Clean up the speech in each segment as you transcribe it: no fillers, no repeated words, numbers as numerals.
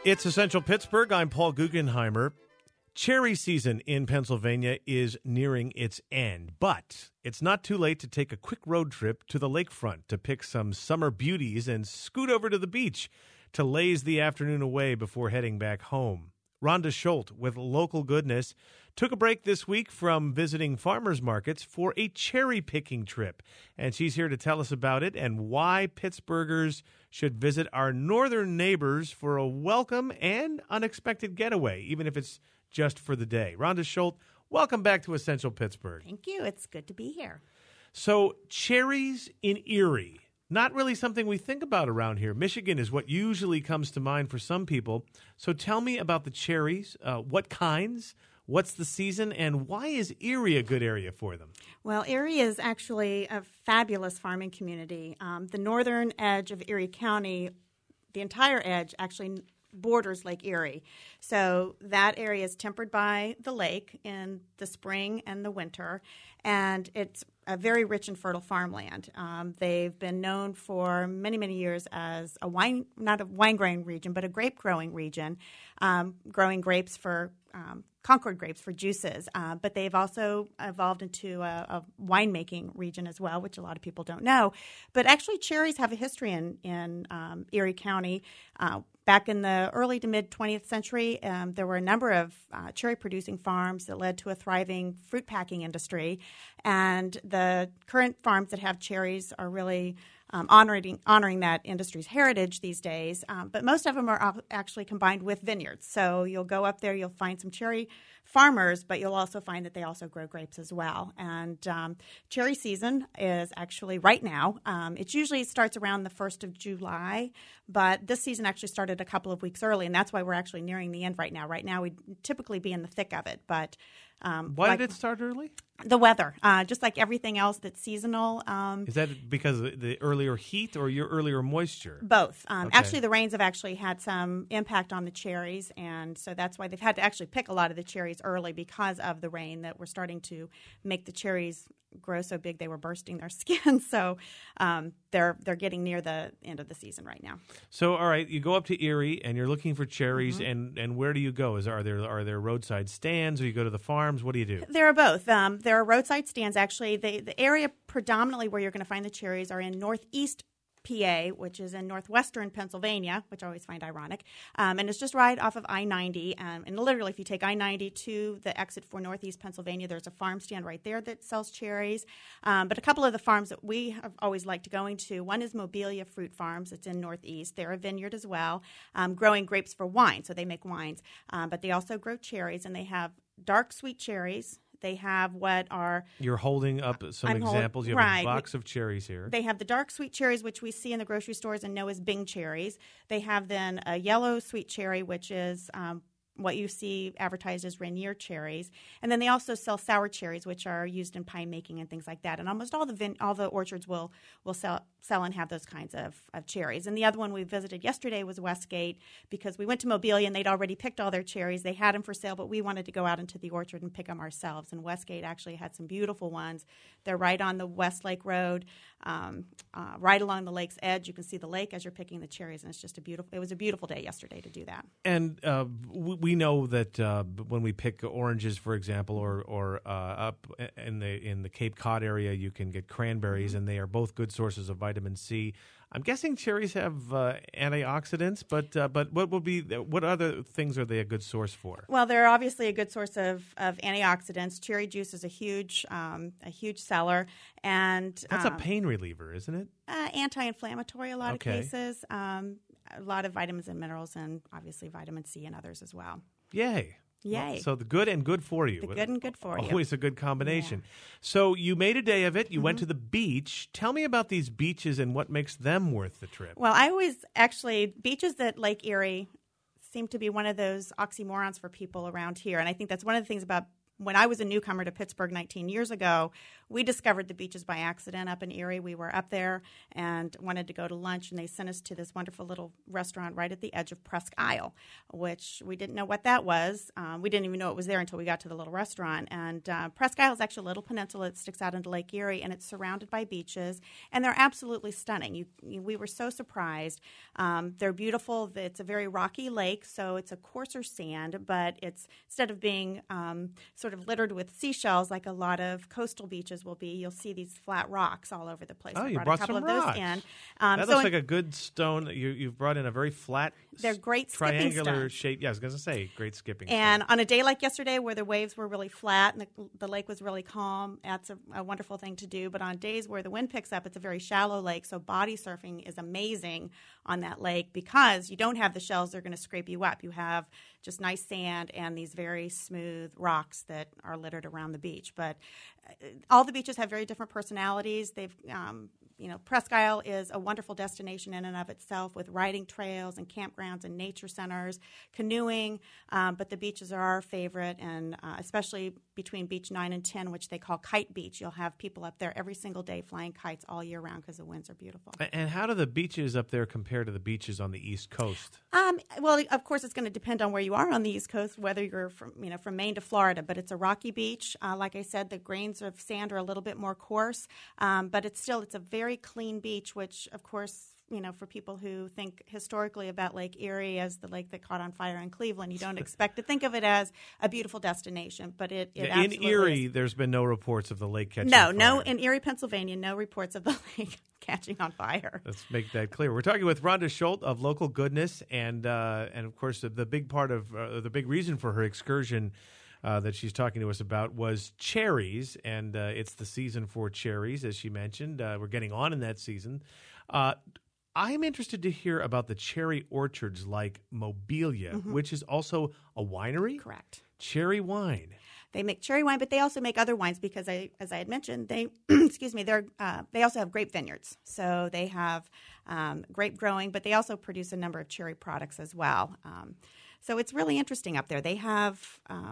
It's Essential Pittsburgh. I'm Paul Guggenheimer. Cherry season in Pennsylvania is nearing its end, but it's not too late to take a quick road trip to the lakefront to pick some summer beauties and scoot over to the beach to laze the afternoon away before heading back home. Rhonda Schult with Local Goodness took a break this week from visiting farmers markets for a cherry picking trip, and she's here to tell us about it and why Pittsburghers should visit our northern neighbors for a welcome and unexpected getaway, even if it's just for the day. Rhonda Schult, welcome back to Essential Pittsburgh. Thank you. It's good to be here. So, cherries in Erie. Not really something we think about around here. Michigan is what usually comes to mind for some people. So tell me about the cherries. What kinds? What's the season? And why is Erie a good area for them? Well, Erie is actually a fabulous farming community. The northern edge of Erie County, the entire edge, actually borders Lake Erie. So that area is tempered by the lake in the spring and the winter, and it's a very rich and fertile farmland. They've been known for many, many years as not a wine-growing region, but a grape-growing region, growing grapes for Concord grapes for juices. But they've also evolved into a winemaking region as well, which a lot of people don't know. But actually, cherries have a history in Erie County. Back in the early to mid-20th century, there were a number of cherry-producing farms that led to a thriving fruit packing industry. And the current farms that have cherries are really honoring that industry's heritage these days. But most of them are actually combined with vineyards. So you'll go up there, you'll find some cherry farmers, but you'll also find that they also grow grapes as well. And cherry season is actually right now. It usually starts around the 1st of July, but this season actually started a couple of weeks early, and that's why we're actually nearing the end right now. Right now, we'd typically be in the thick of it, but why did it start early? The weather, just like everything else that's seasonal. Is that because of the earlier heat or your earlier moisture? Both. Okay. Actually, the rains have actually had some impact on the cherries, and so that's why they've had to actually pick a lot of the cherries early because of the rain that we're starting to make the cherries grow so big they were bursting their skin. So they're getting near the end of the season right now. So, all right, you go up to Erie and you're looking for cherries, and where do you go? Are there roadside stands, or you go to the farms? What do you do? There are both. There are roadside stands, actually. The area predominantly where you're going to find the cherries are in northeast PA, which is in northwestern Pennsylvania, which I always find ironic. And it's just right off of I-90. And literally, if you take I-90 to the exit for northeast Pennsylvania, there's a farm stand right there that sells cherries. But a couple of the farms that we have always liked going to, one is Mobilia Fruit Farms. It's in northeast. They're a vineyard as well, growing grapes for wine. So they make wines. But they also grow cherries, and they have dark sweet cherries. They have what are... You're holding up some examples. You have a box of cherries here. They have the dark sweet cherries, which we see in the grocery stores and know as Bing cherries. They have then a yellow sweet cherry, which is what you see advertised as Rainier cherries. And then they also sell sour cherries, which are used in pie making and things like that. And almost all the orchards will sell and have those kinds of cherries. And the other one we visited yesterday was Westgate, because we went to Mobilia and they'd already picked all their cherries. They had them for sale, but we wanted to go out into the orchard and pick them ourselves. And Westgate actually had some beautiful ones. They're right on the West Lake Road, right along the lake's edge. You can see the lake as you're picking the cherries, and it was a beautiful day yesterday to do that. And we know that when we pick oranges, for example, or up in the Cape Cod area, you can get cranberries, and they are both good sources of vitamin C. I'm guessing cherries have antioxidants, but what other things are they a good source for? Well, they're obviously a good source of antioxidants. Cherry juice is a huge seller, and that's a pain reliever, isn't it? Anti-inflammatory, a lot of cases. A lot of vitamins and minerals, and obviously vitamin C and others as well. Yay. Yay. Well, so the good and good for you. The good and good for you. Always a good combination. Yeah. So you made a day of it. You went to the beach. Tell me about these beaches and what makes them worth the trip. Well, beaches at Lake Erie seem to be one of those oxymorons for people around here. And I think that's one of the things about when I was a newcomer to Pittsburgh 19 years ago, we discovered the beaches by accident up in Erie. We were up there and wanted to go to lunch, and they sent us to this wonderful little restaurant right at the edge of Presque Isle, which we didn't know what that was. We didn't even know it was there until we got to the little restaurant. And Presque Isle is actually a little peninsula that sticks out into Lake Erie, and it's surrounded by beaches, and they're absolutely stunning. We were so surprised. They're beautiful. It's a very rocky lake, so it's a coarser sand, but it's instead of being sort of littered with seashells like a lot of coastal beaches will be, you'll see these flat rocks all over the place. Oh, I you brought brought a couple some of those rocks. in. That looks like a good stone. You've brought in a very flat, they're great triangular stones. shape. Yeah, I was going to say great skipping. And stone. on a day like yesterday where the waves were really flat and the lake was really calm, that's a wonderful thing to do. But on days where the wind picks up, it's a very shallow lake, so body surfing is amazing on that lake because you don't have the shells that are going to scrape you up. You have just nice sand and these very smooth rocks that are littered around the beach. But all the beaches have very different personalities. They've Presque Isle is a wonderful destination in and of itself with riding trails and campgrounds and nature centers, canoeing, but the beaches are our favorite, and especially between Beach 9 and 10, which they call Kite Beach. You'll have people up there every single day flying kites all year round because the winds are beautiful. And how do the beaches up there compare to the beaches on the East Coast? Well, of course, it's going to depend on where you are on the East Coast, whether you're from Maine to Florida. But it's a rocky beach. Like I said, the grains of sand are a little bit more coarse, but it's a very clean beach, which, of course, for people who think historically about Lake Erie as the lake that caught on fire in Cleveland, you don't expect to think of it as a beautiful destination, but it absolutely in Erie, is. There's been no reports of the lake catching on fire. No, in Erie, Pennsylvania, no reports of the lake catching on fire. Let's make that clear. We're talking with Rhonda Schultz of Local Goodness, and of course, the big part of the big reason for her excursion that she's talking to us about was cherries, and it's the season for cherries, as she mentioned. We're getting on in that season. I'm interested to hear about the cherry orchards like Mobilia, which is also a winery? Correct. Cherry wine. They make cherry wine, but they also make other wines because, as I had mentioned, they they also have grape vineyards. So they have grape growing, but they also produce a number of cherry products as well. So it's really interesting up there. They have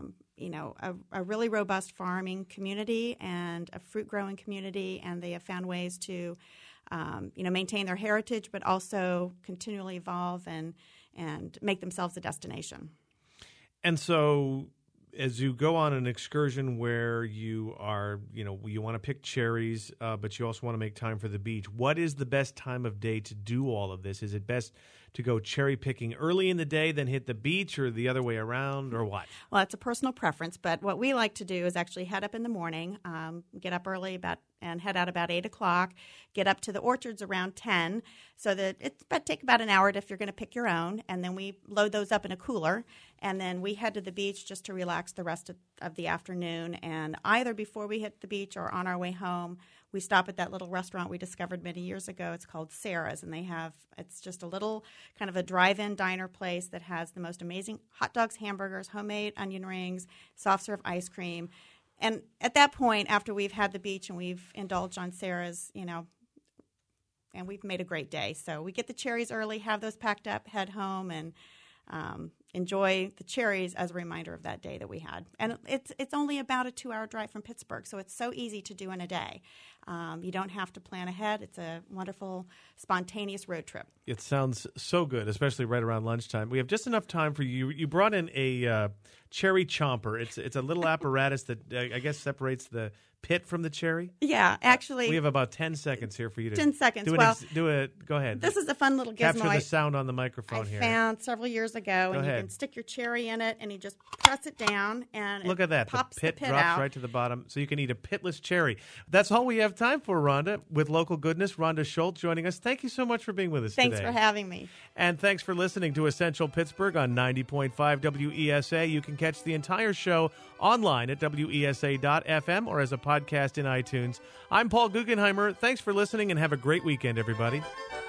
a really robust farming community and a fruit growing community, and they have found ways to maintain their heritage, but also continually evolve and make themselves a destination. And so, as you go on an excursion where you are, you want to pick cherries, but you also want to make time for the beach, what is the best time of day to do all of this? Is it best to go cherry picking early in the day, then hit the beach, or the other way around, or what? Well, it's a personal preference, but what we like to do is actually head up in the morning, get up early and head out about 8 o'clock, get up to the orchards around 10, so that it's take about an hour if you're going to pick your own, and then we load those up in a cooler, and then we head to the beach just to relax the rest of the afternoon. And either before we hit the beach or on our way home, we stop at that little restaurant we discovered many years ago. It's called Sarah's, and it's just a little kind of a drive-in diner place that has the most amazing hot dogs, hamburgers, homemade onion rings, soft serve ice cream. And at that point, after we've had the beach and we've indulged on Sarah's, and we've made a great day. So we get the cherries early, have those packed up, head home, and enjoy the cherries as a reminder of that day that we had. And it's only about a 2-hour drive from Pittsburgh, so it's so easy to do in a day. You don't have to plan ahead. It's a wonderful, spontaneous road trip. It sounds so good, especially right around lunchtime. We have just enough time for you. You brought in a cherry chomper. It's a little apparatus that I guess separates the pit from the cherry. Yeah, actually. We have about 10 seconds here for you to 10 seconds. Do it. Go ahead. This is a fun little gizmo. Capture the sound on the microphone here. I found several years ago, and you can stick your cherry in it, and you just press it down, and look at that. Pops the pit the drops out. right to the bottom, so you can eat a pitless cherry. That's all we have time for, Rhonda. With Local Goodness, Rhonda Schultz joining us. Thank you so much for being with us today. Thanks for having me. And thanks for listening to Essential Pittsburgh on 90.5 WESA. You can catch the entire show online at WESA.FM or as a podcast in iTunes. I'm Paul Guggenheimer. Thanks for listening, and have a great weekend, everybody.